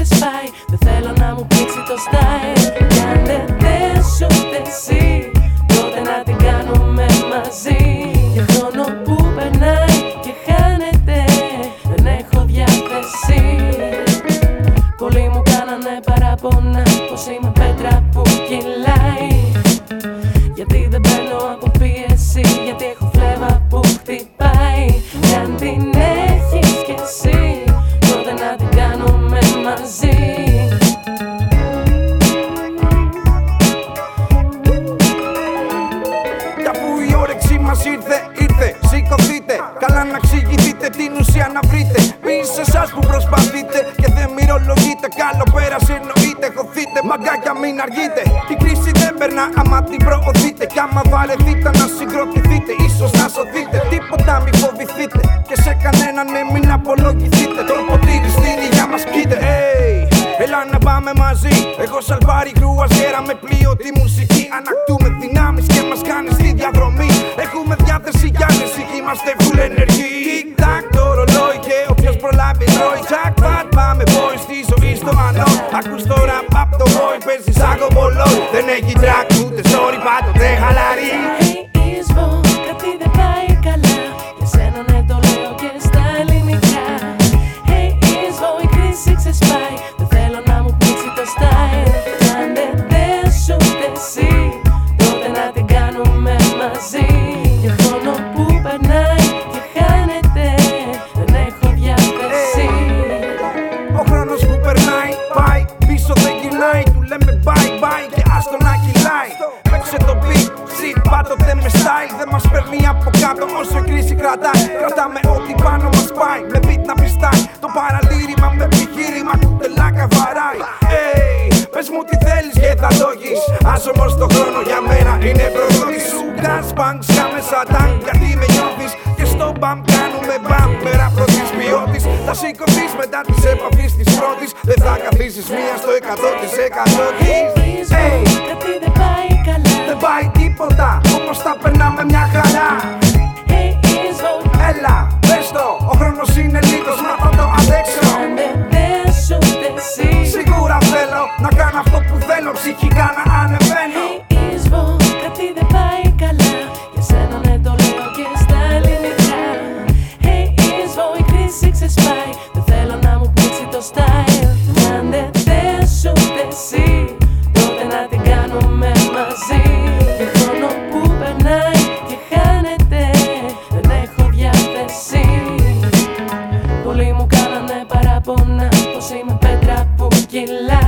ξεσπάει. Δεν θέλω να μου πήξει το style. Κι αν δεν θες ούτε εσύ, τότε να την κάνουμε μαζί. Για χρόνο που περνάει και χάνεται, δεν έχω διάθεση. Πολλοί μου κάνανε παράπονα πως είμαι πέτρα που κυλάει. Γιατί δεν παίρνω από πίεση, γιατί έχω φλέβα που χτυπάει. Κι αν την έχεις κι εσύ, τότε να την κάνουμε μαζί. Κι αφού η όρεξη μας ήρθε, σηκωθείτε. Καλά να εξηγηθείτε την ουσία να βρείτε. Μη σε εσάς που προσπαθείτε και δεν μυρολογείτε. Καλό πέρασε εννοείται, χωθείτε. Μαγκάκια μην αργείτε. Η κρίση δεν περνά άμα την προωθείτε. Κι άμα βαρεθείτε να συγκροτηθείτε, ίσως να σωθείτε. Τίποτα μη φοβηθείτε και σε κανέναν μην απολογηθείτε. Το ποτήρι στην υγειά μας πείτε. Hey, έλα να πάμε μαζί. Εγώ σαλβάρι γκρούας γέρα με πλοίο τη μουσική. Ανακτούμε δυνάμεις και μας κάνει στη διαδρομή. Έχουμε διάθεση για νησί, είμαστε full ενεργοί. Τικ-τακ το ρολόι και όποιος προλάβει τρώει. Jackpot πάμε boys, στη ζωή στο ανώ. Ακούς το rap απ' το boy, παίζει σαν κομπολόι. Δεν έχει track ούτε story, πάντοτε χαλαρή. Hey, Ισβο, κάτι δεν πάει καλά. Για σένα ναι το λέω και στα ελληνικά. Hey, Ισβο, η κρίση ξεσπάει. Δεν θέλω να μου πήξει το style. Κι αν δεν θες ούτε εσύ, τότε να την κάνουμε μαζί. Για χρόνο που περνάει και χάνεται, δεν έχω διάθεση. Ο χρόνος που περνάει, πάει, πίσω δεν γυρνάει. Του λέμε bye bye και άστο να κυλάει. Παίξε το beat, shit, πάντοτε με style. Δεν μας παίρνει από κάτω όσο η κρίση κρατάει. Κρατάμε ό,τι πάνω μας πάει, με beat να πιστάει. Το παραλήρημα με επιχείρημα κουτελάκα βαράει. Hey, πες μου τι θέλεις και θα το έχεις. Ας όμως το χρόνο για μένα είναι προδότης. Σου gas bang, σκάμε σαν τάγκ, γιατί με νιώθεις. Και στο μπαμ κάνουμε μπαμ, μέρα πρώτης ποιότης. Θα σηκωθείς μετά της επαφής της πρώτης. Δεν θα καθίσεις μία στο 100% της. Hey, κάτι δεν πάει καλά. Δεν πάει τίποτα, όμως τα περνάμε μια χαρά. Hey, Ισβο, Έλα, πες το, ο χρόνος είναι λίγος, μα θα το αντέξω. αν δεν θες ούτε εσύ, Σίγουρα θέλω να κάνω αυτό που θέλω, ψυχικά να ανεβαίνω. Hey, Ισβο, κάτι δεν πάει καλά. Για σένα ναι το λέω και στα ελληνικά. Hey, Ισβο, η κρίση ξεσπάει. Δεν θέλω να μου πήξει το style. Κι αν δεν θες ούτε εσύ, τότε να την κάνουμε μαζί. Για χρόνο που περνάει και χάνεται, δεν έχω διάθεση. Πολλοί μου κάνανε παράπονα πως είμαι πέτρα που κυλάει.